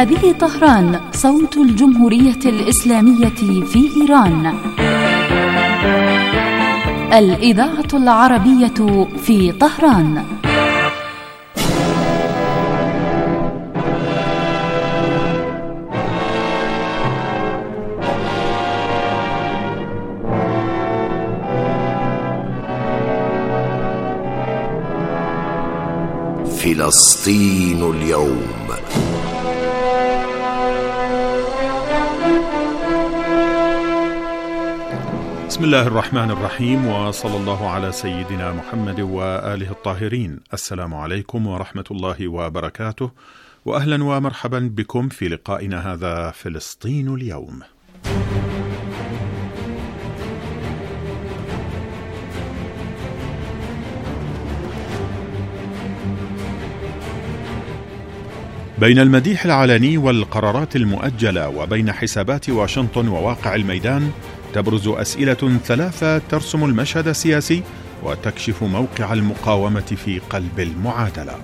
هذه طهران، صوت الجمهورية الإسلامية في إيران. الإذاعة العربية في طهران. فلسطين اليوم. بسم الله الرحمن الرحيم، وصلى الله على سيدنا محمد وآله الطاهرين. السلام عليكم ورحمة الله وبركاته، وأهلا ومرحبا بكم في لقائنا هذا فلسطين اليوم. بين المديح العلني والقرارات المؤجلة وبين حسابات واشنطن وواقع الميدان تبرز أسئلة ثلاثة ترسم المشهد السياسي وتكشف موقع المقاومة في قلب المعادلة.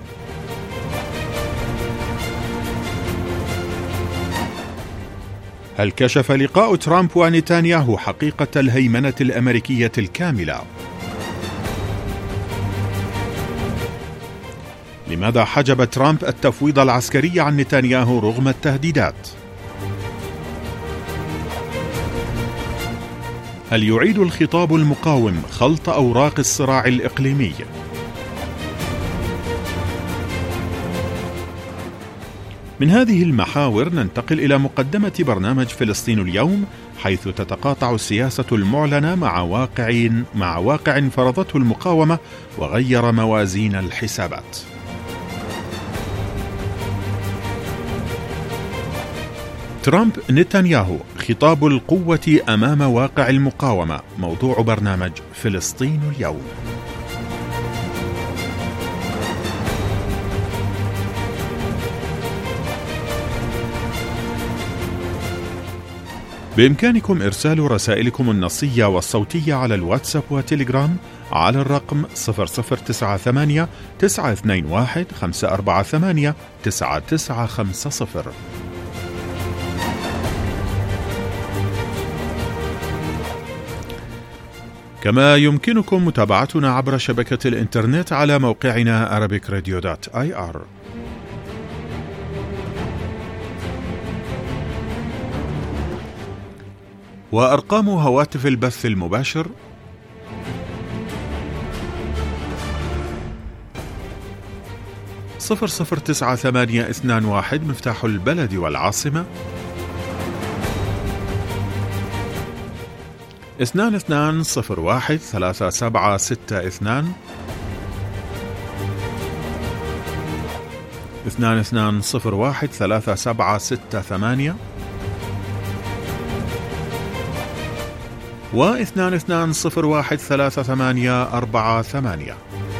هل كشف لقاء ترامب ونتنياهو حقيقة الهيمنة الأمريكية الكاملة؟ لماذا حجب ترامب التفويض العسكري عن نتنياهو رغم التهديدات؟ هل يعيد الخطاب المقاوم خلط أوراق الصراع الإقليمي؟ من هذه المحاور ننتقل إلى مقدمة برنامج فلسطين اليوم، حيث تتقاطع السياسة المعلنة مع واقع فرضته المقاومة وغير موازين الحسابات. ترامب نتنياهو، خطاب القوة أمام واقع المقاومة، موضوع برنامج فلسطين اليوم. بإمكانكم إرسال رسائلكم النصية والصوتية على الواتساب وتليجرام على الرقم 0098 921 548 9950. كما يمكنكم متابعتنا عبر شبكة الإنترنت على موقعنا arabicradio.ir. وأرقام هواتف البث المباشر 009821 مفتاح البلد والعاصمة، 2201 3762 2201 3768 و 2201 3848.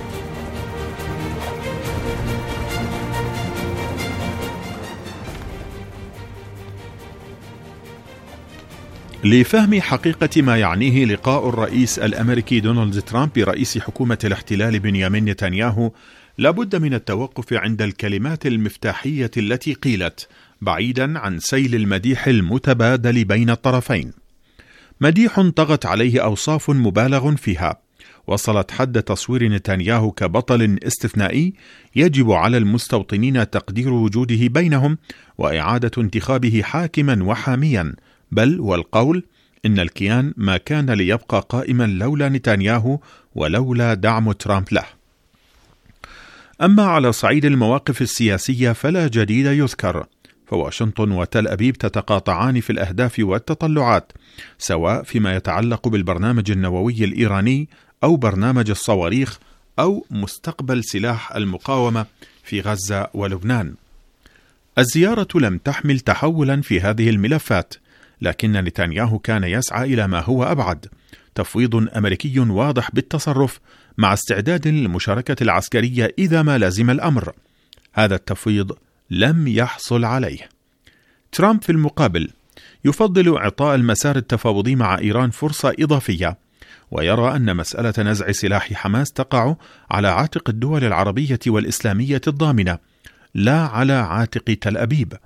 لفهم حقيقة ما يعنيه لقاء الرئيس الأمريكي دونالد ترامب برئيس حكومة الاحتلال بنيامين نتنياهو، لابد من التوقف عند الكلمات المفتاحية التي قيلت بعيدا عن سيل المديح المتبادل بين الطرفين. مديح طغت عليه أوصاف مبالغ فيها، وصلت حد تصوير نتنياهو كبطل استثنائي يجب على المستوطنين تقدير وجوده بينهم وإعادة انتخابه حاكما وحاميا، بل والقول إن الكيان ما كان ليبقى قائما لولا نتنياهو ولولا دعم ترامب له. أما على صعيد المواقف السياسية فلا جديد يذكر، فواشنطن وتل أبيب تتقاطعان في الأهداف والتطلعات، سواء فيما يتعلق بالبرنامج النووي الإيراني أو برنامج الصواريخ أو مستقبل سلاح المقاومة في غزة ولبنان. الزيارة لم تحمل تحولا في هذه الملفات، لكن نتنياهو كان يسعى إلى ما هو أبعد، تفويض أمريكي واضح بالتصرف مع استعداد للمشاركة العسكرية إذا ما لزم الأمر. هذا التفويض لم يحصل عليه. ترامب في المقابل يفضل إعطاء المسار التفاوضي مع إيران فرصة إضافية، ويرى أن مسألة نزع سلاح حماس تقع على عاتق الدول العربية والإسلامية الضامنة، لا على عاتق تل أبيب.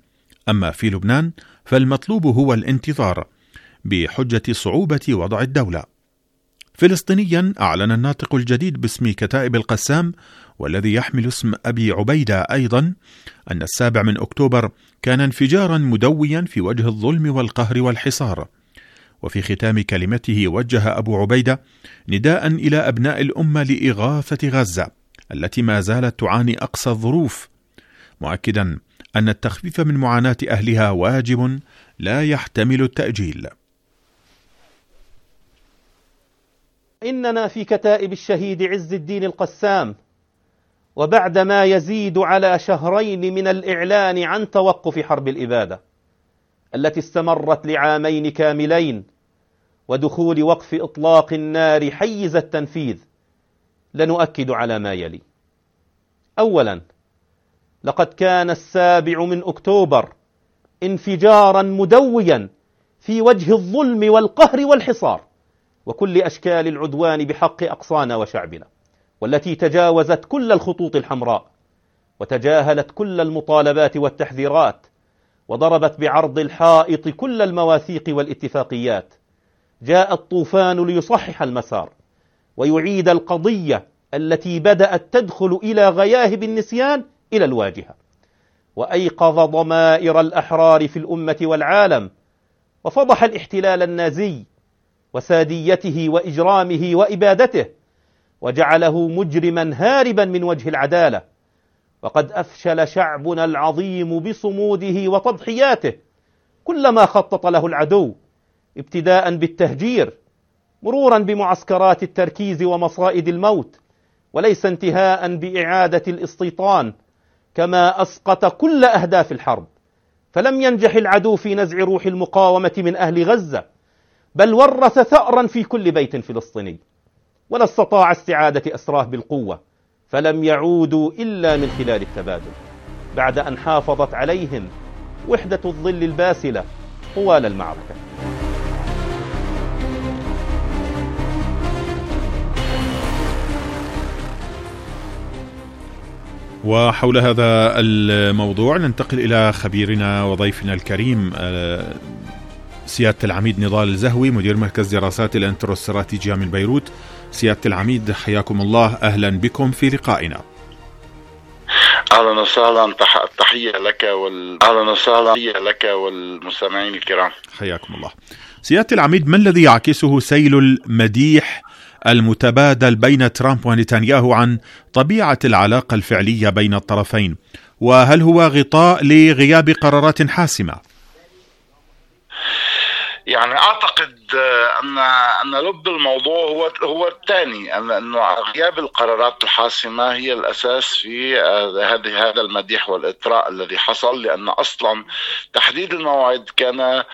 أما في لبنان فالمطلوب هو الانتظار بحجة صعوبة وضع الدولة. فلسطينيا، أعلن الناطق الجديد باسم كتائب القسام والذي يحمل اسم أبي عبيدة أيضا أن 7 أكتوبر كان انفجارا مدويا في وجه الظلم والقهر والحصار. وفي ختام كلمته وجه أبو عبيدة نداء إلى أبناء الأمة لإغاثة غزة التي ما زالت تعاني أقصى الظروف، مؤكدا أن التخفيف من معاناة أهلها واجب لا يحتمل التأجيل. إننا في كتائب الشهيد عز الدين القسام، وبعدما يزيد على 2 شهر من الإعلان عن توقف حرب الإبادة التي استمرت ل2 كاملين ودخول وقف إطلاق النار حيز التنفيذ، لنؤكد على ما يلي. أولا، لقد كان 7 أكتوبر انفجارا مدويا في وجه الظلم والقهر والحصار وكل أشكال العدوان بحق أقصانا وشعبنا، والتي تجاوزت كل الخطوط الحمراء وتجاهلت كل المطالبات والتحذيرات وضربت بعرض الحائط كل المواثيق والاتفاقيات. جاء الطوفان ليصحح المسار ويعيد القضية التي بدأت تدخل إلى غياهب النسيان إلى الواجهة، وأيقظ ضمائر الأحرار في الأمة والعالم، وفضح الاحتلال النازي وساديته وإجرامه وإبادته، وجعله مجرما هاربا من وجه العدالة. وقد أفشل شعبنا العظيم بصموده وتضحياته كل ما خطط له العدو، ابتداء بالتهجير مرورا بمعسكرات التركيز ومصائد الموت، وليس انتهاء بإعادة الاستيطان، كما أسقط كل أهداف الحرب. فلم ينجح العدو في نزع روح المقاومة من أهل غزة، بل ورث ثأرا في كل بيت فلسطيني، ولا استطاع استعادة أسراه بالقوة، فلم يعودوا إلا من خلال التبادل، بعد أن حافظت عليهم وحدة الظل الباسلة طوال المعركة. وحول هذا الموضوع ننتقل إلى خبيرنا وضيفنا الكريم سيادة العميد نضال الزهوي، مدير مركز دراسات الانترو-استراتيجية من بيروت. سيادة العميد، حياكم الله، أهلا بكم في لقائنا. أهلا وسهلا، تحية لك والمستمعين الكرام. حياكم الله. سيادة العميد، ما الذي يعكسه سيل المديح المتبادل بين ترامب ونتنياهو عن طبيعة العلاقة الفعلية بين الطرفين؟ وهل هو غطاء لغياب قرارات حاسمة؟ يعني أعتقد أن لب الموضوع هو الثاني، أن غياب القرارات الحاسمة هي الأساس في هذا المديح والإطراء الذي حصل، لأن أصلا تحديد الموعد كان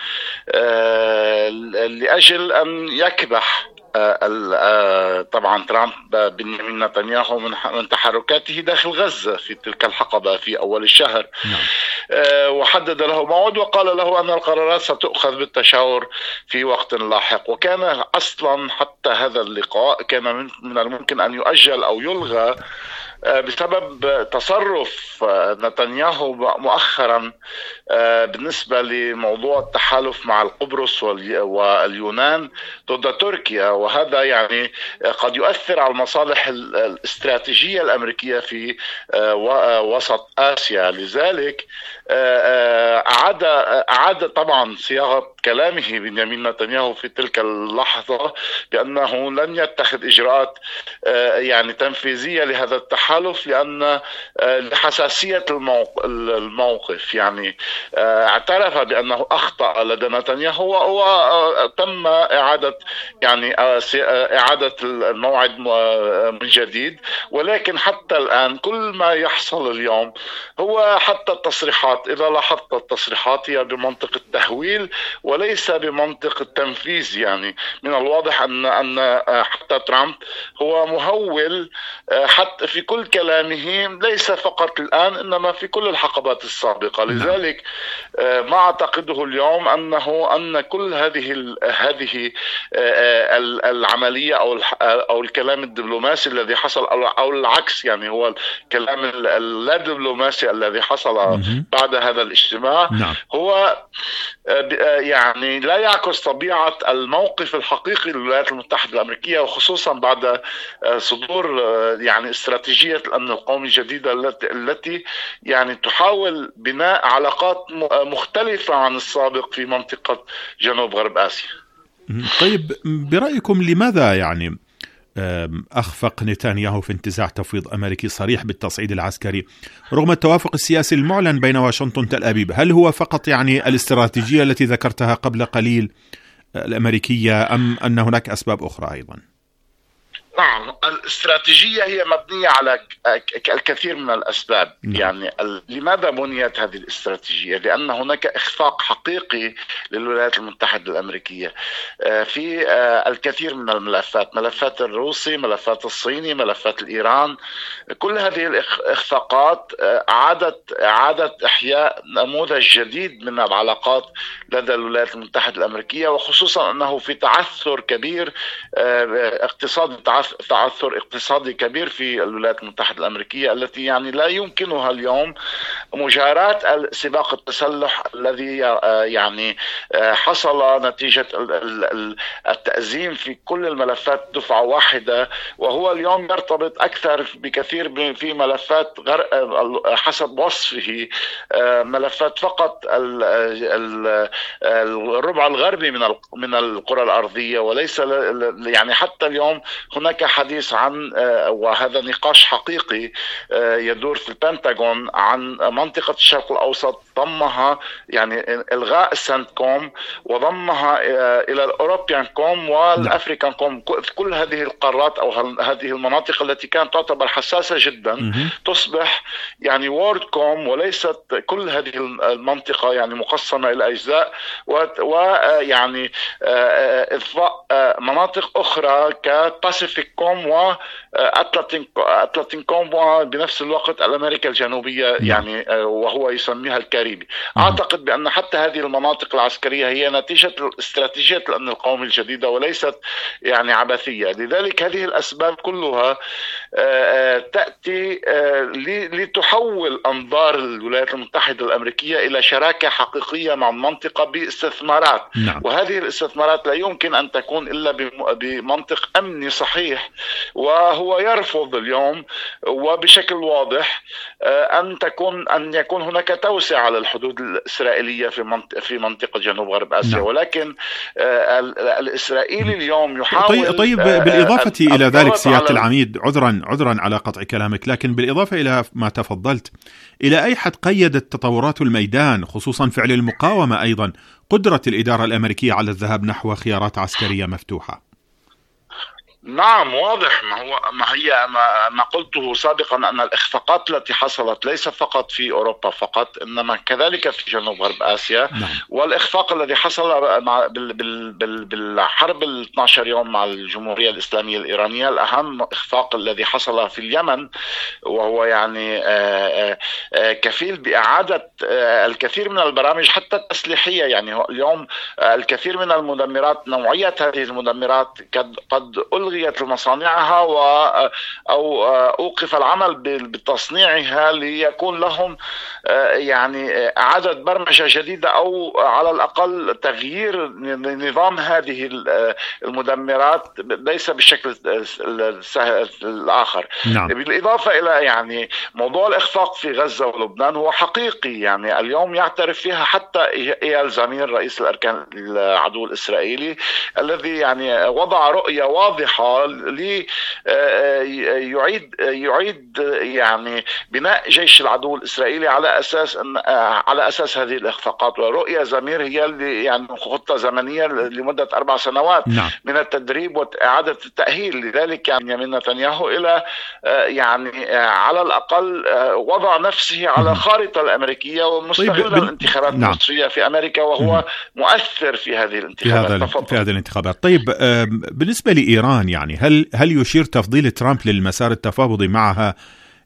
لأجل أن يكبح طبعا ترامب بنيامين نتنياهو من تحركاته داخل غزة في تلك الحقبة في أول الشهر. وحدد له موعد وقال له أن القرارات ستؤخذ بالتشاور في وقت لاحق، وكان أصلا حتى هذا اللقاء كان من الممكن أن يؤجل أو يلغى بسبب تصرف نتنياهو مؤخرا بالنسبة لموضوع التحالف مع القبرص واليونان ضد تركيا، وهذا يعني قد يؤثر على المصالح الاستراتيجية الأمريكية في وسط آسيا. لذلك أعاد طبعا صياغة كلامه بنيامين نتنياهو في تلك اللحظة بأنه لن يتخذ إجراءات يعني تنفيذية لهذا التحالف لأن لحساسية الموقف. يعني اعترف بأنه أخطأ لدى نتنياهو وتم إعادة الموعد من جديد، ولكن حتى الآن كل ما يحصل اليوم هو حتى التصريحات، إذا لاحظت التصريحات هي بمنطق التهويل وليس بمنطق التنفيذ. يعني من الواضح أن حتى ترامب هو مهول حتى في كل كل كلامه ليس فقط الآن إنما في كل الحقبات السابقة. لذلك ما أعتقده اليوم أن كل هذه العملية أو الكلام الدبلوماسي الذي حصل أو العكس، يعني هو الكلام اللا دبلوماسي الذي حصل بعد هذا الاجتماع هو يعني لا يعكس طبيعة الموقف الحقيقي للولايات المتحدة الأمريكية، وخصوصا بعد صدور يعني استراتيجية الأمن القومي الجديدة التي يعني تحاول بناء علاقات مختلفة عن السابق في منطقة جنوب غرب آسيا. طيب برأيكم لماذا يعني أخفق نتنياهو في انتزاع تفويض أمريكي صريح بالتصعيد العسكري رغم التوافق السياسي المعلن بين واشنطن وتل أبيب؟ هل هو فقط يعني الاستراتيجية التي ذكرتها قبل قليل الأمريكية، أم أن هناك أسباب أخرى أيضا؟ نعم، الاستراتيجية هي مبنية على الكثير من الأسباب. يعني لماذا بنيت هذه الاستراتيجية؟ لأن هناك إخفاق حقيقي للولايات المتحدة الأمريكية في الكثير من الملفات، ملفات الروسي، ملفات الصيني، ملفات الإيران. كل هذه الإخفاقات أعادت إحياء نموذج جديد من العلاقات لدى الولايات المتحدة الأمريكية، وخصوصا أنه في تعثر كبير تعثر اقتصادي كبير في الولايات المتحدة الأمريكية، التي يعني لا يمكنها اليوم مجاراة سباق التسلح الذي يعني حصل نتيجة التأزيم في كل الملفات دفعة واحدة، وهو اليوم يرتبط أكثر بكثير في ملفات حسب وصفه ملفات فقط الربع الغربي من الكرة الأرضية، وليس يعني حتى اليوم هناك حديث عن وهذا نقاش حقيقي يدور في البنتاغون عن منطقة الشرق الأوسط، ضمها يعني إلغاء السنتكوم وضمها إلى الأوروبيان كوم والأفريكان كوم. كل هذه القارات أو هذه المناطق التي كانت تعتبر حساسة جدا تصبح يعني وورد كوم، وليست كل هذه المنطقة يعني مقسمة إلى أجزاء، ويعني إضفاء مناطق أخرى كباسيفيك كوم وأتلانتيك كوم، وبنفس الوقت الأمريكا الجنوبية يعني وهو يسميها الكاريبي. أعتقد بأن حتى هذه المناطق العسكرية هي نتيجة استراتيجية الأمن القومي الجديدة وليست يعني عبثية. لذلك هذه الأسباب كلها تأتي لتحول أنظار الولايات المتحدة الأمريكية إلى شراكة حقيقية مع المنطقة باستثمارات. وهذه الاستثمارات لا يمكن أن تكون إلا بمنطق أمني صحيح، وهو يرفض اليوم وبشكل واضح أن يكون هناك توسعة على الحدود الإسرائيلية في منطقة جنوب غرب آسيا. ولكن الإسرائيلي اليوم يحاول طيب بالإضافة إلى ذلك سيادة العميد، عذرا على قطع كلامك، لكن بالإضافة إلى ما تفضلت، إلى أي حد قيدت تطورات الميدان خصوصا فعل المقاومة أيضا قدرة الإدارة الأمريكية على الذهاب نحو خيارات عسكرية مفتوحة؟ نعم، واضح ما قلته سابقا أن الإخفاقات التي حصلت ليس فقط في أوروبا فقط، إنما كذلك في جنوب غرب آسيا. والإخفاق الذي حصل بالحرب 12 يوم مع الجمهورية الإسلامية الإيرانية، الأهم إخفاق الذي حصل في اليمن، وهو يعني كفيل بإعادة الكثير من البرامج حتى التسليحية. يعني اليوم الكثير من المدمرات، نوعية هذه المدمرات قد ألغيت مصانعها أو أوقف العمل بتصنيعها ليكون لهم يعني إعادة برمجة جديدة، أو على الأقل تغيير نظام هذه المدمرات ليس بالشكل الآخر. بالإضافة إلى يعني موضوع الإخفاق في غزة ولبنان هو حقيقي، يعني اليوم يعترف فيها حتى إيال زمير رئيس الأركان العدو الإسرائيلي، الذي يعني وضع رؤية واضحة يعيد يعني بناء جيش العدو الإسرائيلي على أساس هذه الإخفاقات. ورؤية زمير هي اللي يعني خطة زمنية لمدة 4 سنوات من التدريب وإعادة التأهيل. لذلك يعني من نتنياهو إلى يعني على الأقل وضع نفسه على الخارطة الأمريكية ومستغل الانتخابات المصرية في أمريكا، وهو مؤثر في هذه الانتخابات. طيب بالنسبة لإيران، يعني هل يشير تفضيل ترامب للمسار التفاوضي معها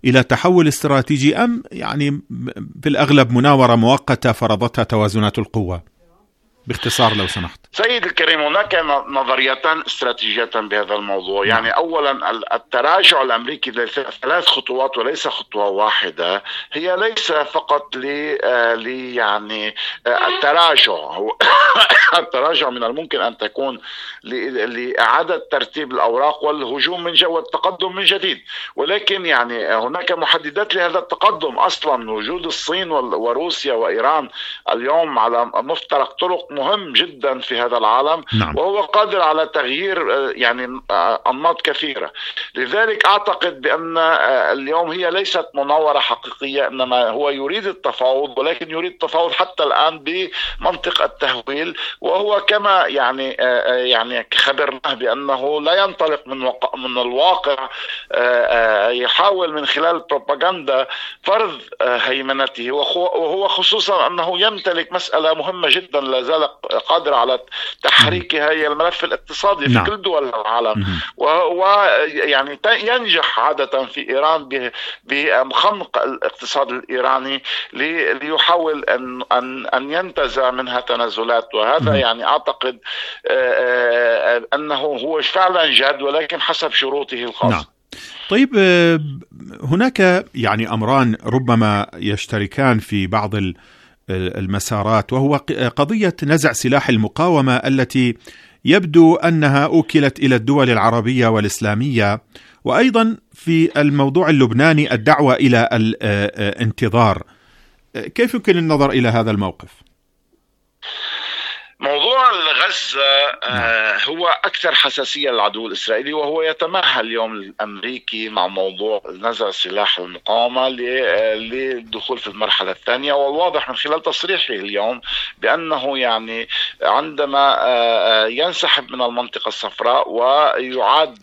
إلى تحول استراتيجي، أم يعني في الأغلب مناورة مؤقتة فرضتها توازنات القوة؟ باختصار لو سمحت. سيد الكريم، هناك نظريتان استراتيجيتان بهذا الموضوع. يعني أولا التراجع الأمريكي ل3 خطوات وليس خطوة واحدة، هي ليس فقط يعني التراجع. التراجع من الممكن أن تكون لإعادة ترتيب الأوراق والهجوم والتقدم من جديد، ولكن يعني هناك محددات لهذا التقدم. أصلا وجود الصين وروسيا وإيران اليوم على مفترق طرق مهم جدا في هذا العالم. نعم. وهو قادر على تغيير يعني أنماط كثيرة. لذلك أعتقد بأن اليوم هي ليست مناورة حقيقية، إنما هو يريد التفاوض، ولكن يريد التفاوض حتى الآن بمنطق التهويل. وهو كما يعني خبرناه بأنه لا ينطلق من الواقع، يحاول من خلال البروباغندا فرض هيمنته، وهو خصوصا أنه يمتلك مسألة مهمة جدا لا زال قادر على تحريكها، هي الملف الاقتصادي في كل دول العالم. ويعني ينجح عادة في إيران بخنق الاقتصاد الإيراني ليحاول أن ينتزع منها تنازلات. وهذا يعني أعتقد أنه هو فعلا جاد، ولكن حسب شروطه الخاصة. نعم. طيب، هناك يعني أمران ربما يشتركان في بعض المسارات، وهو قضية نزع سلاح المقاومة التي يبدو أنها أوكلت إلى الدول العربية والإسلامية، وأيضا في الموضوع اللبناني الدعوة إلى الانتظار. كيف يمكن النظر إلى هذا الموقف؟ موضوع غزة هو أكثر حساسية للعدو الإسرائيلي، وهو يتمهل اليوم الأمريكي مع موضوع نزع سلاح المقاومة للدخول في المرحلة الثانية. والواضح من خلال تصريحه اليوم بأنه يعني عندما ينسحب من المنطقة الصفراء ويعاد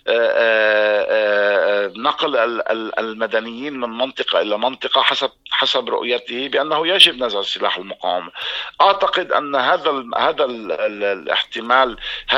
نقل المدنيين من منطقة إلى منطقة حسب رؤيته بأنه يجب نزع سلاح المقاومة. أعتقد أن هذا الاحتمال،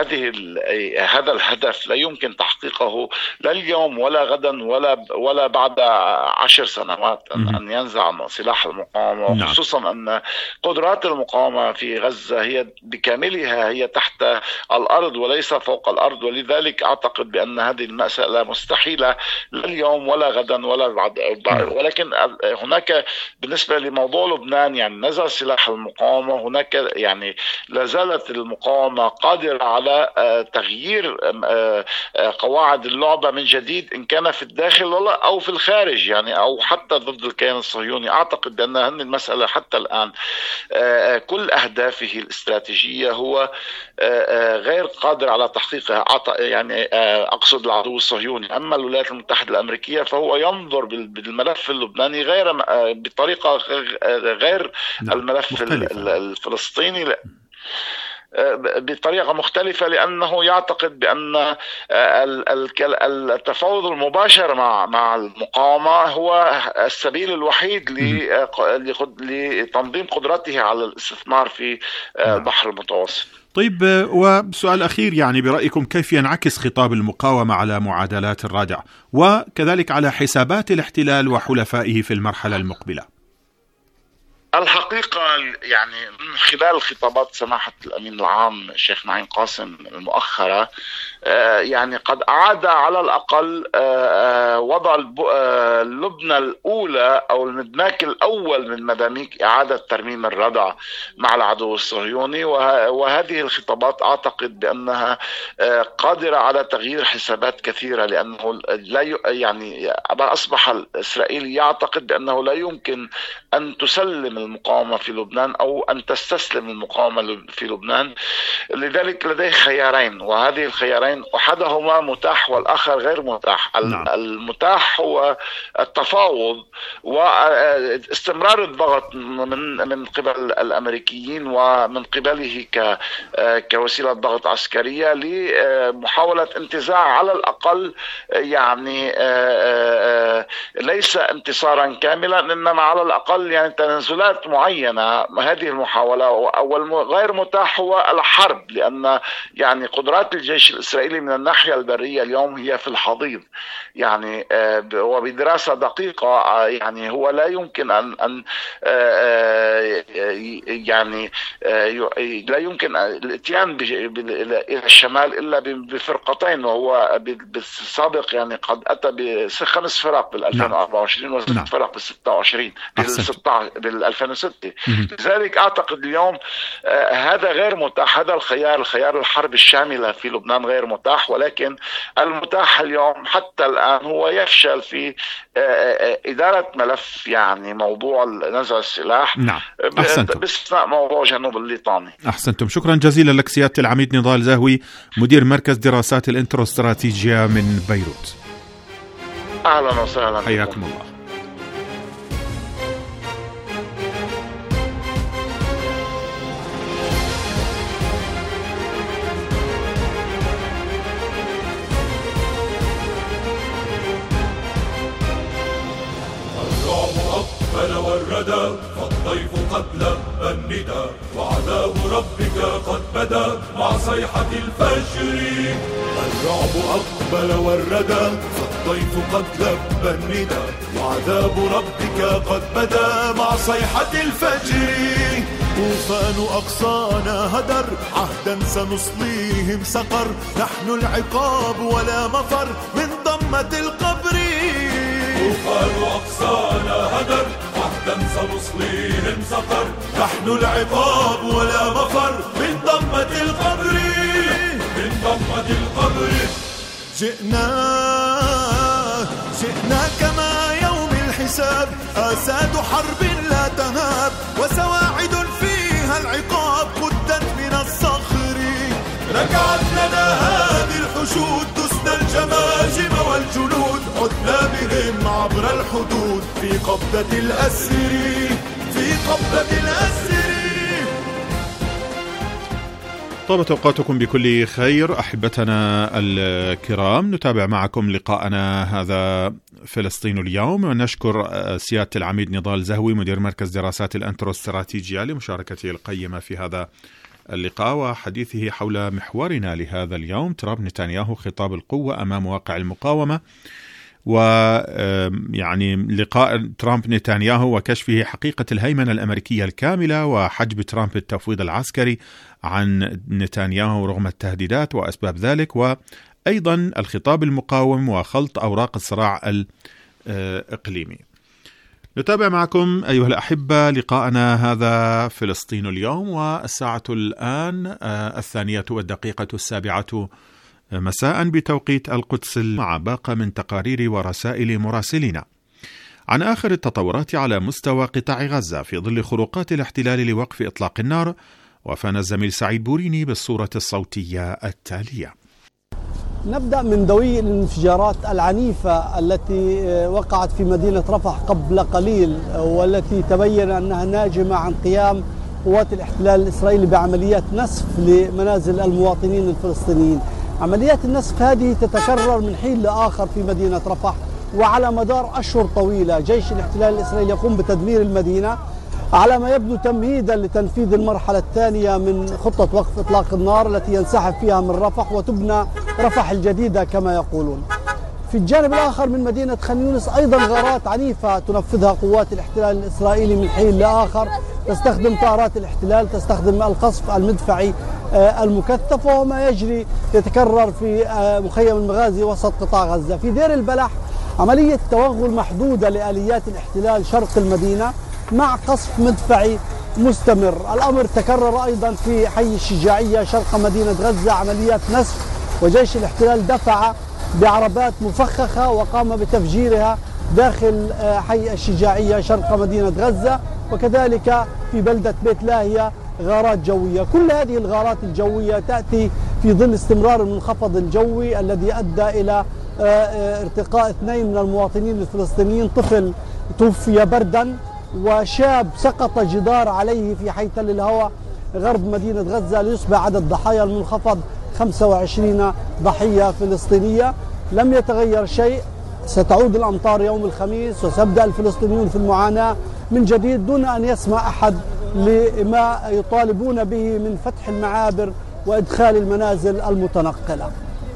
هذا الهدف لا يمكن تحقيقه لا اليوم ولا غدا ولا بعد 10 سنوات أن ينزع سلاح المقاومة. وخصوصا أن قدرات المقاومة في غزة هي بكاملها هي تحت الأرض وليس فوق الأرض. ولذلك أعتقد بأن هذه المسألة مستحيلة لا اليوم ولا غدا ولا بعد. ولكن هناك بالنسبة لموضوع لبنان يعني نزع سلاح المقاومة، هناك يعني لا زالت المقاومة قادرة على تغيير قواعد اللعبة من جديد، إن كان في الداخل أو في الخارج، يعني أو حتى ضد الكيان الصهيوني. أعتقد بأن هذه المسألة حتى الآن كل أهدافه الاستراتيجية هو غير قادر على تحقيقها. يعني أقصد العدو الصهيوني. أما الولايات المتحدة الأمريكية فهو ينظر بالملف اللبناني بطريقة غير الملف الفلسطيني بطريقة مختلفة، لأنه يعتقد بأن التفاوض المباشر مع المقاومة هو السبيل الوحيد لتنظيم قدرته على الاستثمار في البحر المتوسط. طيب، وسؤال أخير، يعني برأيكم كيف ينعكس خطاب المقاومة على معادلات الردع وكذلك على حسابات الاحتلال وحلفائه في المرحلة المقبلة؟ الحقيقة يعني من خلال خطابات سماحة الأمين العام الشيخ نعيم قاسم المؤخرة، يعني قد أعاد على الأقل وضع اللبنة الأولى أو المدماك الأول من مداميك إعادة ترميم الردع مع العدو الصهيوني. وهذه الخطابات أعتقد بأنها قادرة على تغيير حسابات كثيرة، لأنه يعني أصبح الإسرائيلي يعتقد بأنه لا يمكن أن تسلم المقاومة في لبنان أو أن تستسلم المقاومة في لبنان. لذلك لديه خيارين، وهذه الخيارين أحدهما متاح والآخر غير متاح. المتاح هو التفاوض واستمرار الضغط من قبل الأمريكيين ومن قبله كوسيلة ضغط عسكرية لمحاولة انتزاع على الأقل، يعني ليس انتصارا كاملا، إنما على الأقل يعني تنازلات حالات معينة هذه المحاولة، غير متاح هو الحرب، لأن يعني قدرات الجيش الإسرائيلي من الناحية البرية اليوم هي في الحضيض، يعني وبدراسة دقيقة يعني هو لا يمكن أن يعني لا يمكن الاتيان إلى الشمال إلا بفرقتين، وهو بالسابق يعني قد أتى بخمس فرق بال 2024 وست فرق بال 26 بال 2006. لذلك أعتقد اليوم هذا غير متاح، هذا الخيار الحرب الشاملة في لبنان غير متاح، ولكن المتاح اليوم حتى الآن هو يفشل في إدارة ملف يعني موضوع نزع السلاح. باستثناء موضوع جنوب الليطاني. أحسنتم، شكرا جزيلا لك سيادة العميد نضال زهوي، مدير مركز دراسات الانتروستراتيجية من بيروت. أهلا وسهلا، حياكم الله. والردى فالضيف قد لبى الندى، وعذاب ربك قد بدا مع صيحة الفجر. الرعب أقبل والردى فالضيف قد لبى الندى، وعذاب ربك قد بدا مع صيحة الفجر. طوفان أقصانا هدر عهدا سنصليهم سقر، نحن العقاب ولا مفر من ضمة القبر. طوفان أقصانا هدر عهدا سنصليهم سقر، نحن العقاب ولا مفر من ضمة القبر. من ضمة القبر جئنا كما يوم الحساب، آساد حرب لا تهاب، وسواعد فيها العقاب قدت من الصخر. ركعت لنا هذه الحشود، دسنا الجماجم والجنود، عدنا بهم عبر الحدود في قبضة الأسر. في قبضة الأسر. طابت أوقاتكم بكل خير أحبتنا الكرام، نتابع معكم لقاءنا هذا فلسطين اليوم، ونشكر سيادة العميد نضال زهوي مدير مركز دراسات الانتروستراتيجية لمشاركته القيمة في هذا اللقاء وحديثه حول محورنا لهذا اليوم: ترامب نتنياهو خطاب القوة أمام واقع المقاومة. ويعني لقاء ترامب نتنياهو وكشفه حقيقة الهيمنة الأمريكية الكاملة، وحجب ترامب التفويض العسكري عن نتنياهو رغم التهديدات وأسباب ذلك، وأيضا الخطاب المقاوم وخلط أوراق الصراع الإقليمي. نتابع معكم أيها الأحبة لقاءنا هذا فلسطين اليوم، والساعة الآن 2:07 مساء بتوقيت القدس، مع باقة من تقارير ورسائل مراسلين عن آخر التطورات على مستوى قطاع غزة في ظل خروقات الاحتلال لوقف إطلاق النار. وفانا الزميل سعيد بوريني بالصورة الصوتية التالية. نبدأ من دوي الانفجارات العنيفة التي وقعت في مدينة رفح قبل قليل، والتي تبين أنها ناجمة عن قيام قوات الاحتلال الإسرائيلي بعمليات نسف لمنازل المواطنين الفلسطينيين. عمليات النسف هذه تتكرر من حين لآخر في مدينة رفح، وعلى مدار أشهر طويلة جيش الاحتلال الإسرائيلي يقوم بتدمير المدينة على ما يبدو تمهيدا لتنفيذ المرحلة الثانية من خطة وقف إطلاق النار التي ينسحب فيها من رفح وتبنى رفح الجديدة كما يقولون. في الجانب الآخر من مدينة خان يونس أيضا غارات عنيفة تنفذها قوات الاحتلال الإسرائيلي من حين لآخر، تستخدم طائرات الاحتلال، تستخدم القصف المدفعي المكثف، وما يجري يتكرر في مخيم المغازي وسط قطاع غزة. في دير البلح عملية توغل محدودة لآليات الاحتلال شرق المدينة مع قصف مدفعي مستمر. الأمر تكرر أيضا في حي الشجاعية شرق مدينة غزة، عمليات نسف، وجيش الاحتلال دفع بعربات مفخخة وقام بتفجيرها داخل حي الشجاعية شرق مدينة غزة. وكذلك في بلدة بيت لاهية غارات جوية. كل هذه الغارات الجوية تأتي في ظل استمرار المنخفض الجوي الذي أدى إلى ارتقاء 2 من المواطنين الفلسطينيين، طفل توفي بردا، وشاب سقط جدار عليه في حي تل الهوى غرب مدينة غزة، ليصبح عدد ضحايا المنخفض 25 ضحية فلسطينية. لم يتغير شيء، ستعود الأمطار يوم الخميس وسيبدأ الفلسطينيون في المعاناة من جديد دون أن يسمع أحد لما يطالبون به من فتح المعابر وإدخال المنازل المتنقلة.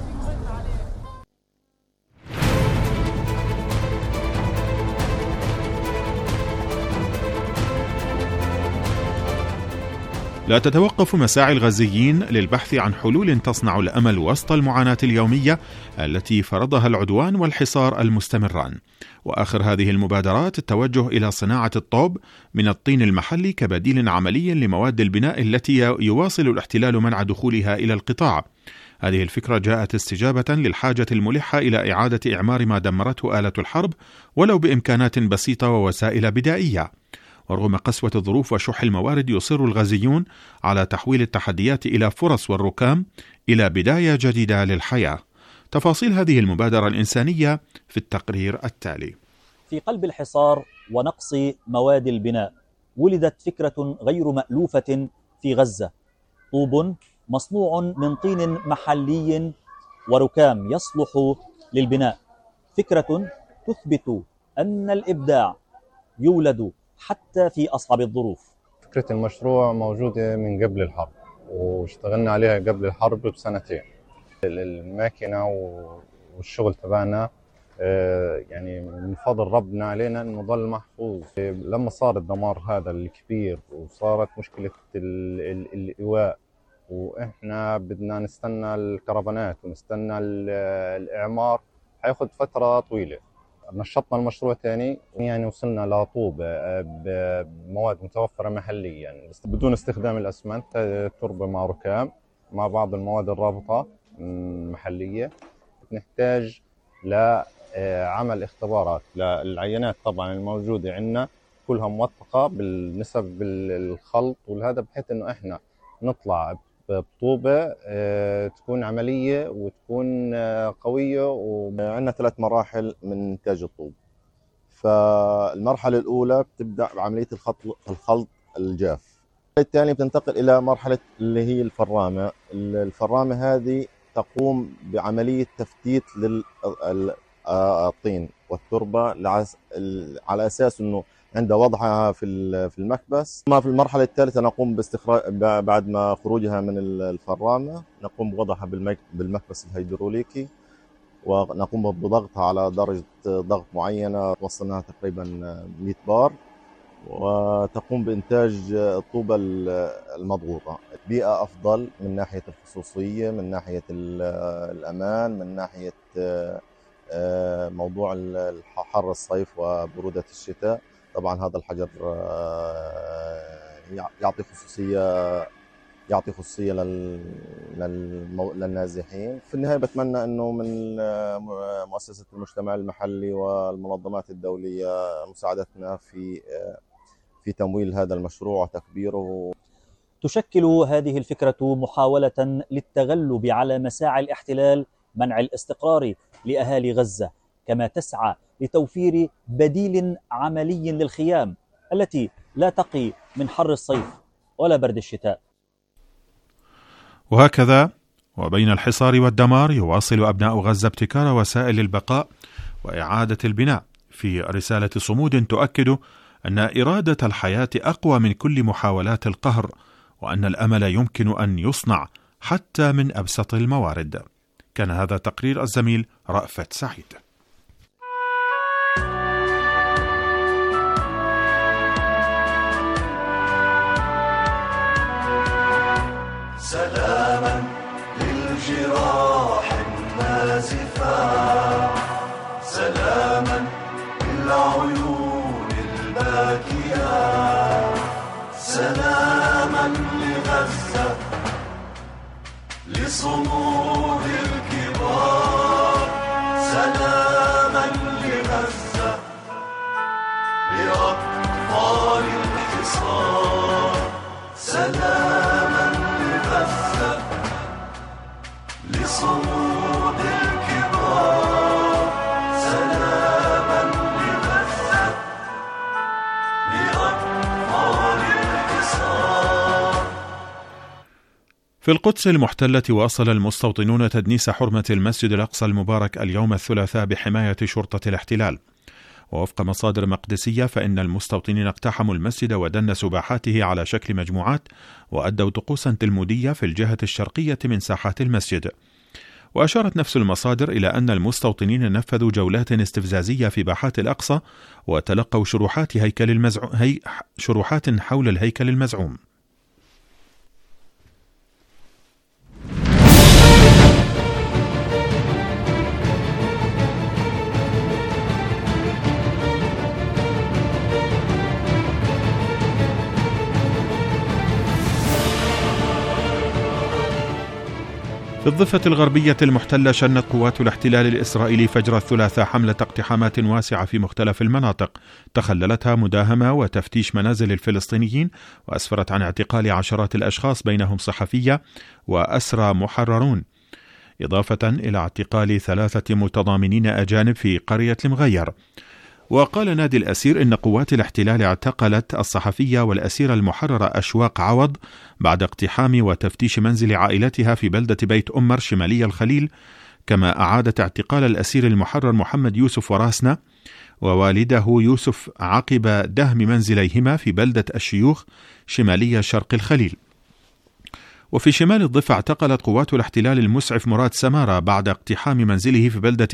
لا تتوقف مساعي الغزيين للبحث عن حلول تصنع الأمل وسط المعاناة اليومية التي فرضها العدوان والحصار المستمران. وآخر هذه المبادرات التوجه إلى صناعة الطوب من الطين المحلي كبديل عملي لمواد البناء التي يواصل الاحتلال منع دخولها إلى القطاع. هذه الفكرة جاءت استجابة للحاجة الملحة إلى إعادة إعمار ما دمرته آلة الحرب ولو بإمكانات بسيطة ووسائل بدائية. ورغم قسوة الظروف وشح الموارد يصر الغزيون على تحويل التحديات إلى فرص والركام إلى بداية جديدة للحياة. تفاصيل هذه المبادرة الإنسانية في التقرير التالي. في قلب الحصار ونقص مواد البناء ولدت فكرة غير مألوفة في غزة، طوب مصنوع من طين محلي وركام يصلح للبناء، فكرة تثبت أن الإبداع يولد حتى في أصعب الظروف. فكرة المشروع موجودة من قبل الحرب واشتغلنا عليها قبل الحرب بسنتين. الماكينة والشغل تبعنا يعني من فضل ربنا علينا انه ضل محفوظ. لما صار الدمار هذا الكبير وصارت مشكلة الإيواء واحنا بدنا نستنى الكرفانات ونستنى الإعمار، حياخد فترة طويلة. نشطنا المشروع تاني، يعني وصلنا لطوب بمواد متوفرة محليا يعني بدون استخدام الأسمنت، تربة مع ركام مع بعض المواد الرابطة محلية. نحتاج لعمل اختبارات للعينات طبعا الموجودة عندنا كلها موثقة بالنسب الخلط والهذا، بحيث انه احنا نطلع بطوبة تكون عملية وتكون قوية. وعندنا 3 مراحل من إنتاج الطوب. فالمرحلة الأولى بتبدأ بعملية الخلط الجاف. الثانية بتنتقل إلى مرحلة اللي هي الفرامة. الفرامة هذه تقوم بعملية تفتيت للطين والتربة على أساس أنه عند وضعها في المكبس. ثم في المرحلة الثالثة نقوم باستخراج بعد ما خروجها من الفرامة، نقوم بوضعها بالمكبس الهيدروليكي ونقوم بضغطها على درجة ضغط معينة توصلناها تقريبا 100 بار، وتقوم بإنتاج الطوبة المضغوطة. بيئة أفضل من ناحية الخصوصية، من ناحية الأمان، من ناحية موضوع حر الصيف وبرودة الشتاء. طبعا هذا الحجر يعطي خصوصية للنازحين. في النهاية بتمنى أنه من مؤسسة المجتمع المحلي والمنظمات الدولية مساعدتنا في تمويل هذا المشروع وتكبيره. تشكل هذه الفكرة محاولة للتغلب على مساعي الاحتلال منع الاستقرار لأهالي غزة، كما تسعى لتوفير بديل عملي للخيام التي لا تقي من حر الصيف ولا برد الشتاء. وهكذا وبين الحصار والدمار يواصل أبناء غزة ابتكار وسائل البقاء وإعادة البناء في رسالة صمود تؤكد أن إرادة الحياة أقوى من كل محاولات القهر، وأن الأمل يمكن أن يصنع حتى من أبسط الموارد. كان هذا تقرير الزميل رأفت سعيد. سلاما للجراح النازفة، سلاما للعيون الباكية، سلاما لغزة، لصمود الكبار، سلاما لغزة، لأطفال الحصار، سلاما لغزة، لصمود الكبار، سلاما لغزة، لأطفال الحصار. في القدس المحتلة واصل المستوطنون تدنيس حرمة المسجد الأقصى المبارك اليوم الثلاثاء بحماية شرطة الاحتلال. ووفق مصادر مقدسية فإن المستوطنين اقتحموا المسجد ودنسوا باحاته على شكل مجموعات وأدوا طقوسا تلمودية في الجهة الشرقية من ساحات المسجد. وأشارت نفس المصادر إلى أن المستوطنين نفذوا جولات استفزازية في باحات الأقصى وتلقوا شروحات حول الهيكل المزعوم. في الضفة الغربية المحتلة شنت قوات الاحتلال الإسرائيلي فجر الثلاثاء حملة اقتحامات واسعة في مختلف المناطق تخللتها مداهمة وتفتيش منازل الفلسطينيين، وأسفرت عن اعتقال عشرات الأشخاص بينهم صحفية وأسرى محررون، إضافة إلى اعتقال 3 متضامنين أجانب في قرية المغير. وقال نادي الأسير إن قوات الاحتلال اعتقلت الصحفية والأسيرة المحررة أشواق عوض بعد اقتحام وتفتيش منزل عائلتها في بلدة بيت أمر شمالي الخليل، كما أعادت اعتقال الأسير المحرر محمد يوسف وراسنا ووالده يوسف عقب دهم منزليهما في بلدة الشيوخ شمالي شرق الخليل. وفي شمال الضفة اعتقلت قوات الاحتلال المسعف مراد سمارة بعد اقتحام منزله في بلدة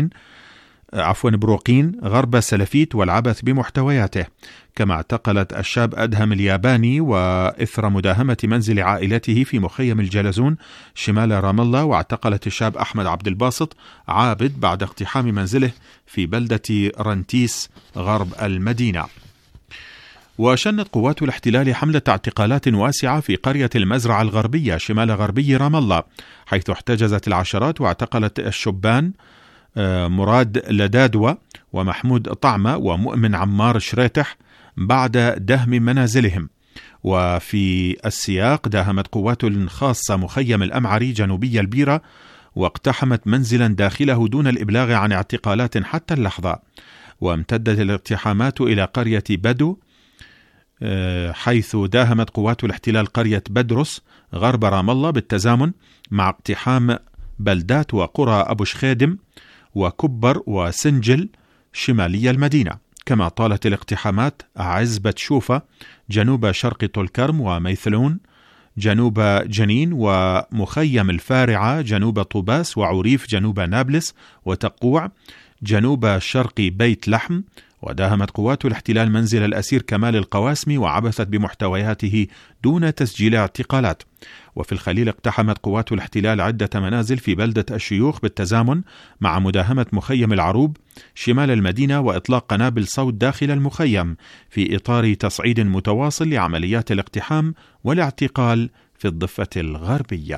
بروقين غرب سلفيت والعبث بمحتوياته، كما اعتقلت الشاب أدهم الياباني وإثر مداهمة منزل عائلته في مخيم الجلزون شمال رام الله، واعتقلت الشاب أحمد عبد الباسط عابد بعد اقتحام منزله في بلدة رنتيس غرب المدينة. وشنت قوات الاحتلال حملة اعتقالات واسعة في قرية المزرعة الغربية شمال غربي رام الله، حيث احتجزت العشرات واعتقلت الشبان مراد لدادوة ومحمود طعمة ومؤمن عمار شريتح بعد دهم منازلهم. وفي السياق داهمت قوات خاصة مخيم الأمعري جنوبي البيرة واقتحمت منزلا داخله دون الإبلاغ عن اعتقالات حتى اللحظة. وامتدت الاقتحامات إلى قرية بدو، حيث داهمت قوات الاحتلال قرية بدرس غرب رام الله بالتزامن مع اقتحام بلدات وقرى أبو شخيدم وكبر وسنجل شمالي المدينة. كما طالت الاقتحامات عزبة شوفة جنوب شرق طولكرم وميثلون جنوب جنين ومخيم الفارعة جنوب طوباس وعريف جنوب نابلس وتقوع جنوب شرق بيت لحم. وداهمت قوات الاحتلال منزل الأسير كمال القواسمي وعبثت بمحتوياته دون تسجيل اعتقالات. وفي الخليل اقتحمت قوات الاحتلال عدة منازل في بلدة الشيوخ بالتزامن مع مداهمة مخيم العروب شمال المدينة وإطلاق قنابل صوت داخل المخيم في إطار تصعيد متواصل لعمليات الاقتحام والاعتقال في الضفة الغربية.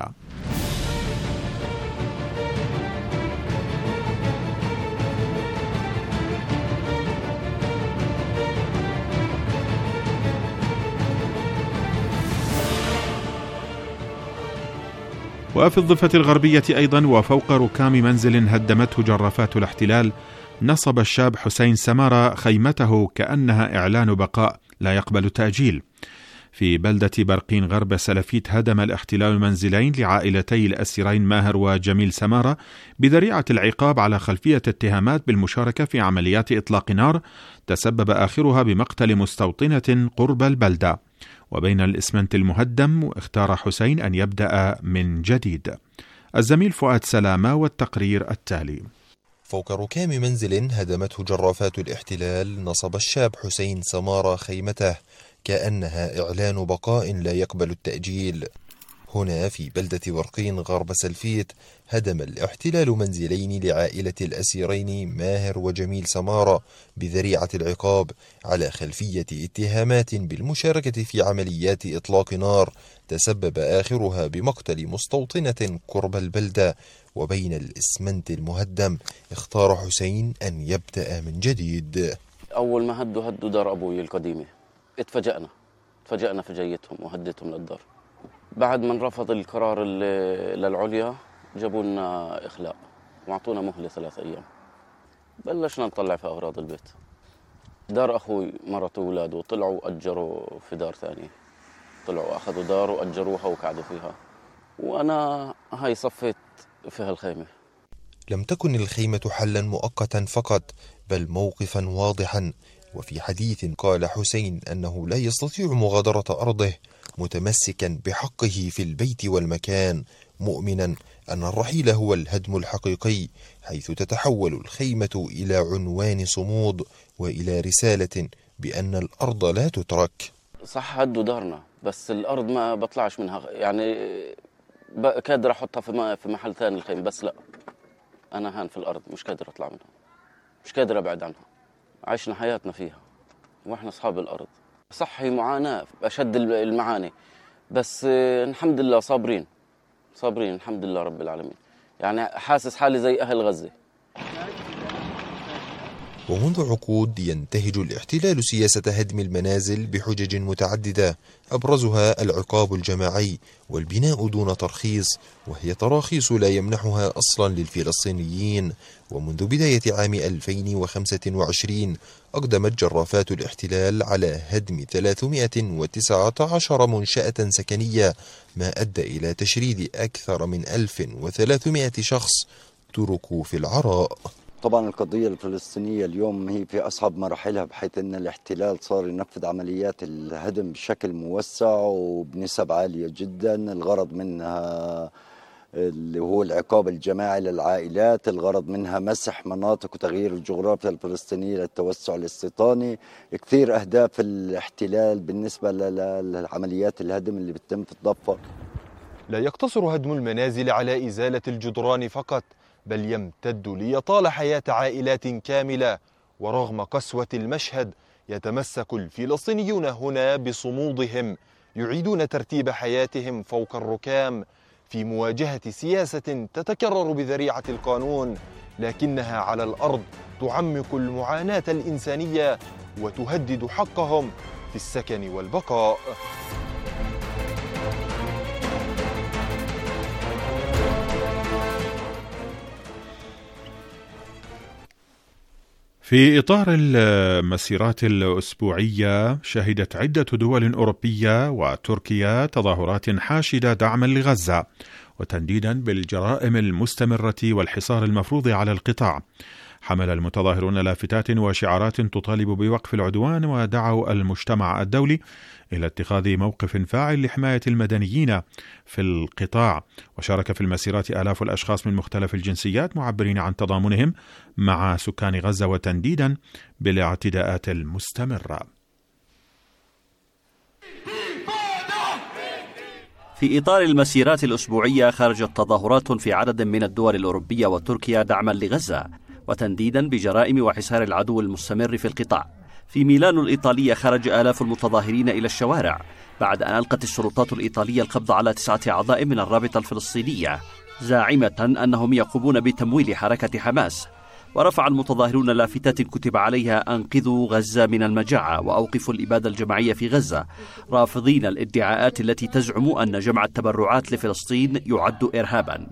وفي الضفة الغربية أيضا وفوق ركام منزل هدمته جرافات الاحتلال نصب الشاب حسين سمارة خيمته كأنها إعلان بقاء لا يقبل تأجيل. في بلدة برقين غرب سلفيت هدم الاحتلال منزلين لعائلتي الأسيرين ماهر وجميل سمارة بذريعة العقاب على خلفية اتهامات بالمشاركة في عمليات إطلاق نار تسبب آخرها بمقتل مستوطنة قرب البلدة. وبين الإسمنت المهدم اختار حسين أن يبدأ من جديد. الزميل فؤاد سلامة والتقرير التالي. فوق ركام منزل هدمته جرافات الاحتلال نصب الشاب حسين سمارة خيمته كأنها إعلان بقاء لا يقبل التأجيل. هنا في بلدة برقين غرب سلفيت هدم الاحتلال منزلين لعائلة الأسيرين ماهر وجميل سمارة بذريعة العقاب على خلفية اتهامات بالمشاركة في عمليات إطلاق نار تسبب آخرها بمقتل مستوطنة قرب البلدة. وبين الإسمنت المهدم اختار حسين أن يبدأ من جديد. أول ما هدوا دار أبوي القديمة اتفاجأنا في جيتهم وهدتهم للدار. بعد ما رفض القرار للعليا جابوا لنا إخلاء وعطونا مهلة 3 أيام. بلشنا نطلع في أغراض البيت. دار أخوي مرته وولاده طلعوا أجروا في دار ثانية، طلعوا أخذوا دار وأجروها وقعدوا فيها، وأنا هاي صفيت في هالخيمة. لم تكن الخيمة حلا مؤقتا فقط، بل موقفا واضحا. وفي حديث قال حسين أنه لا يستطيع مغادرة أرضه، متمسكا بحقه في البيت والمكان، مؤمنا أن الرحيل هو الهدم الحقيقي، حيث تتحول الخيمة إلى عنوان صمود وإلى رسالة بأن الأرض لا تترك. صح هدوا دارنا، بس الأرض ما بطلعش منها، يعني قادر أحطها في محل ثاني الخيمة، بس لا، أنا هان في الأرض مش قادر أطلع منها، مش قادر أبعد عنها. عشنا حياتنا فيها وإحنا أصحاب الأرض. صح هي معاناة أشد المعاني، بس الحمد لله صابرين الحمد لله رب العالمين. يعني حاسس حالي زي أهل غزة. ومنذ عقود ينتهج الاحتلال سياسة هدم المنازل بحجج متعددة، أبرزها العقاب الجماعي والبناء دون ترخيص، وهي تراخيص لا يمنحها أصلا للفلسطينيين. ومنذ بداية عام 2025 أقدمت جرافات الاحتلال على هدم 319 منشأة سكنية، ما أدى إلى تشريد أكثر من 1300 شخص تركوا في العراء. طبعا القضية الفلسطينية اليوم هي في أصعب مراحلها، بحيث أن الاحتلال صار ينفذ عمليات الهدم بشكل موسع وبنسب عالية جدا. الغرض منها اللي هو العقاب الجماعي للعائلات، الغرض منها مسح مناطق وتغيير الجغرافيا الفلسطينية للتوسع الاستيطاني. كثير أهداف الاحتلال بالنسبة لعمليات الهدم اللي بتتم في الضفة. لا يقتصر هدم المنازل على إزالة الجدران فقط، بل يمتد ليطال حياة عائلات كاملة. ورغم قسوة المشهد يتمسك الفلسطينيون هنا بصمودهم، يعيدون ترتيب حياتهم فوق الركام في مواجهة سياسة تتكرر بذريعة القانون، لكنها على الأرض تعمق المعاناة الإنسانية وتهدد حقهم في السكن والبقاء. في إطار المسيرات الأسبوعية، شهدت عدة دول أوروبية وتركيا تظاهرات حاشدة دعما لغزة وتنديدا بالجرائم المستمرة والحصار المفروض على القطاع. حمل المتظاهرون لافتات وشعارات تطالب بوقف العدوان، ودعوا المجتمع الدولي إلى اتخاذ موقف فاعل لحماية المدنيين في القطاع. وشارك في المسيرات آلاف الأشخاص من مختلف الجنسيات، معبرين عن تضامنهم مع سكان غزة وتنديدا بالاعتداءات المستمرة. في إطار المسيرات الأسبوعية، خرجت تظاهرات في عدد من الدول الأوروبية وتركيا دعما لغزة وتنديدا بجرائم وحصار العدو المستمر في القطاع. في ميلانو الإيطالية خرج آلاف المتظاهرين إلى الشوارع بعد أن ألقت السلطات الإيطالية القبض على 9 أعضاء من الرابطة الفلسطينية، زاعمة أنهم يقومون بتمويل حركة حماس. ورفع المتظاهرون لافتات كتب عليها: أنقذوا غزة من المجاعة وأوقفوا الإبادة الجماعية في غزة، رافضين الادعاءات التي تزعم أن جمع التبرعات لفلسطين يعد إرهابا.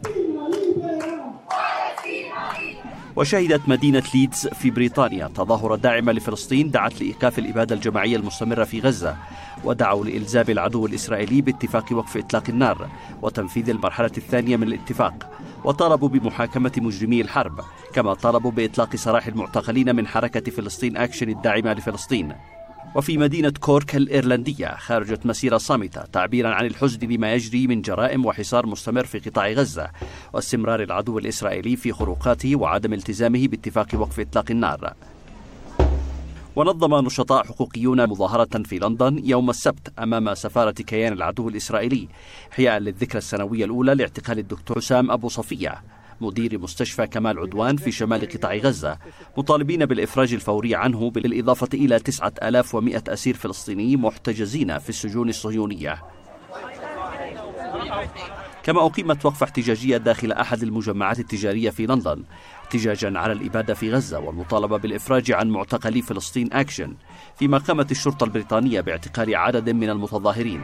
وشهدت مدينة ليدز في بريطانيا تظاهرة داعمة لفلسطين دعت لإيقاف الإبادة الجماعية المستمرة في غزة، ودعوا لإلزام العدو الإسرائيلي باتفاق وقف إطلاق النار وتنفيذ المرحلة الثانية من الاتفاق، وطالبوا بمحاكمة مجرمي الحرب، كما طالبوا بإطلاق سراح المعتقلين من حركة فلسطين أكشن الداعمة لفلسطين. وفي مدينة كورك الإيرلندية خرجت مسيرة صامتة تعبيرا عن الحزن لما يجري من جرائم وحصار مستمر في قطاع غزة، واستمرار العدو الإسرائيلي في خروقاته وعدم التزامه باتفاق وقف إطلاق النار. ونظم نشطاء حقوقيون مظاهرة في لندن يوم السبت أمام سفارة كيان العدو الإسرائيلي، إحياء للذكرى السنوية الأولى لاعتقال الدكتور حسام أبو صفية مدير مستشفى كمال عدوان في شمال قطاع غزة، مطالبين بالإفراج الفوري عنه، بالإضافة إلى 9100 أسير فلسطيني محتجزين في السجون الصهيونية. كما أقيمت وقفة احتجاجية داخل أحد المجمعات التجارية في لندن احتجاجا على الإبادة في غزة والمطالبة بالإفراج عن معتقلي فلسطين أكشن، فيما قامت الشرطة البريطانية باعتقال عدد من المتظاهرين.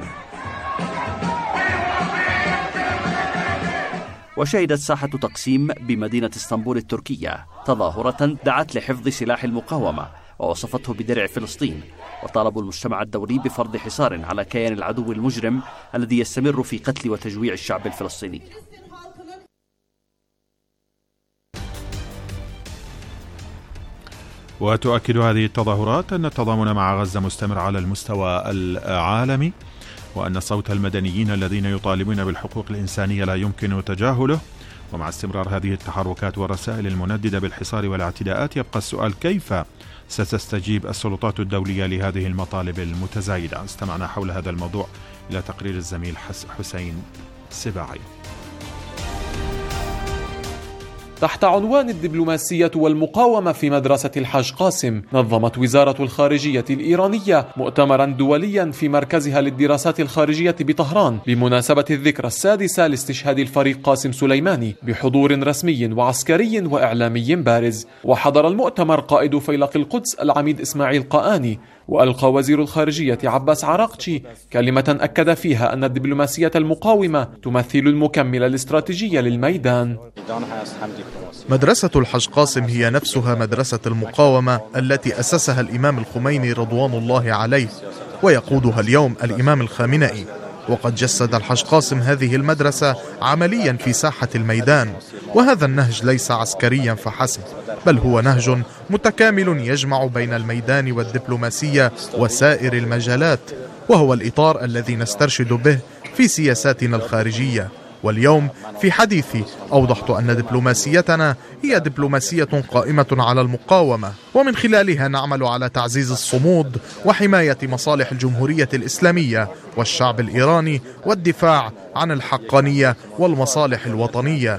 وشهدت ساحة تقسيم بمدينة اسطنبول التركية تظاهرة دعت لحفظ سلاح المقاومة ووصفته بدرع فلسطين، وطالبوا المجتمع الدولي بفرض حصار على كيان العدو المجرم الذي يستمر في قتل وتجويع الشعب الفلسطيني. وتؤكد هذه التظاهرات أن التضامن مع غزة مستمر على المستوى العالمي، وأن صوت المدنيين الذين يطالبون بالحقوق الإنسانية لا يمكن تجاهله. ومع استمرار هذه التحركات والرسائل المنددة بالحصار والاعتداءات، يبقى السؤال: كيف ستستجيب السلطات الدولية لهذه المطالب المتزايدة؟ استمعنا حول هذا الموضوع إلى تقرير الزميل حسين سباعي. تحت عنوان الدبلوماسية والمقاومة في مدرسة الحاج قاسم، نظمت وزارة الخارجية الإيرانية مؤتمرا دوليا في مركزها للدراسات الخارجية بطهران بمناسبة الذكرى السادسة لاستشهاد الفريق قاسم سليماني بحضور رسمي وعسكري وإعلامي بارز. وحضر المؤتمر قائد فيلق القدس العميد إسماعيل قآني، وألقى وزير الخارجية عباس عراقچي كلمة أكد فيها أن الدبلوماسية المقاومة تمثل المكمل الاستراتيجي للميدان. مدرسة الحاج قاسم هي نفسها مدرسة المقاومة التي أسسها الإمام الخميني رضوان الله عليه، ويقودها اليوم الإمام الخامنئي. وقد جسد الحاج قاسم هذه المدرسة عمليا في ساحة الميدان، وهذا النهج ليس عسكريا فحسب، بل هو نهج متكامل يجمع بين الميدان والدبلوماسية وسائر المجالات، وهو الإطار الذي نسترشد به في سياساتنا الخارجية. واليوم في حديثي أوضحت أن دبلوماسيتنا هي دبلوماسية قائمة على المقاومة، ومن خلالها نعمل على تعزيز الصمود وحماية مصالح الجمهورية الإسلامية والشعب الإيراني والدفاع عن الحقانية والمصالح الوطنية.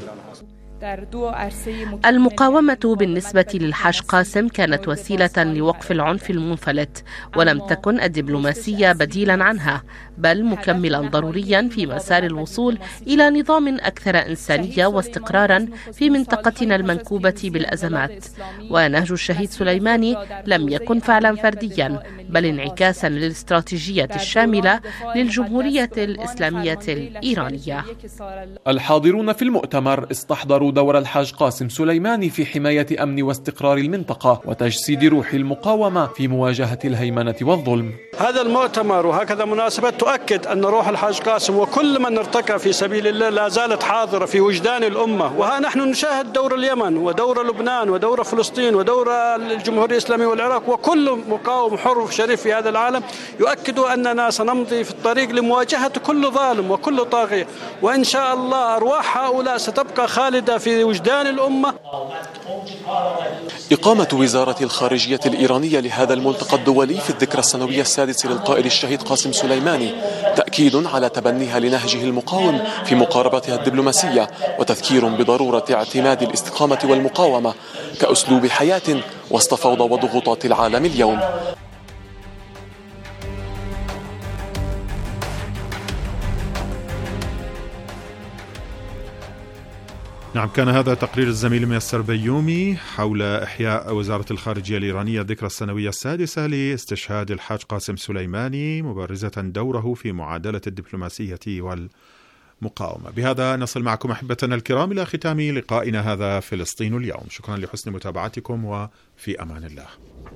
المقاومة بالنسبة للحاج قاسم كانت وسيلة لوقف العنف المنفلت، ولم تكن الدبلوماسية بديلا عنها، بل مكملا ضروريا في مسار الوصول إلى نظام أكثر إنسانية واستقرارا في منطقتنا المنكوبة بالأزمات. ونهج الشهيد سليماني لم يكن فعلا فرديا، بل انعكاسا للاستراتيجية الشاملة للجمهورية الإسلامية الإيرانية. الحاضرون في المؤتمر استحضروا دور الحاج قاسم سليماني في حماية أمن واستقرار المنطقة وتجسيد روح المقاومة في مواجهة الهيمنة والظلم. هذا المؤتمر وهكذا مناسبات تؤكد أن روح الحاج قاسم وكل من ارتكى في سبيل الله لا زالت حاضرة في وجدان الأمة. وها نحن نشاهد دور اليمن ودور لبنان ودور فلسطين ودور الجمهورية الإسلامية والعراق، وكل مقاوم حر وشريف في هذا العالم يؤكد أننا سنمضي في الطريق لمواجهة كل ظالم وكل طاغية، وإن شاء الله أرواح هؤلاء ستبقى خالدة في وجدان الأمة. إقامة وزارة الخارجية الإيرانية لهذا الملتقى الدولي في الذكرى السنوية السادسة للقائد الشهيد قاسم سليماني تأكيد على تبنيها لنهجه المقاوم في مقاربتها الدبلوماسية، وتذكير بضرورة اعتماد الاستقامة والمقاومة كأسلوب حياة وسط فوضى وضغوطات العالم اليوم. نعم، كان هذا تقرير الزميل ميسر بيومي حول إحياء وزارة الخارجية الإيرانية الذكرى السنوية السادسة لاستشهاد الحاج قاسم سليماني، مبرزة دوره في معادلة الدبلوماسية والمقاومة. بهذا نصل معكم أحبتنا الكرام إلى ختام لقائنا هذا فلسطين اليوم. شكرا لحسن متابعتكم، وفي أمان الله.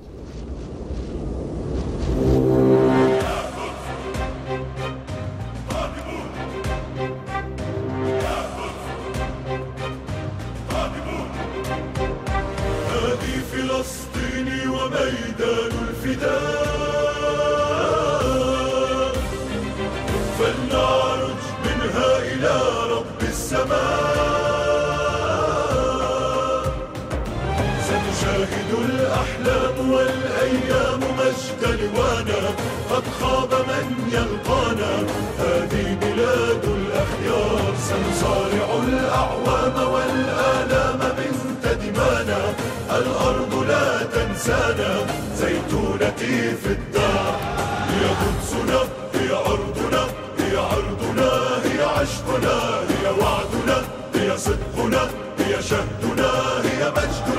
فلسطيني وميدان الفداء، فلنعرج منها إلى رب السماء. سنشاهد الأحلام والأيام مجد لوانا، قد خاب من يلقانا، هذه بلاد الأخيار. سنصارع الأعوام والآلام بنت دمانا، الأرض لا تنسانا، زيتونتي في الدار. هي قدسنا، هي أرضنا، هي عرضنا، هي عشقنا، هي وعدنا، هي صدقنا، هي شهدنا، هي مجدنا.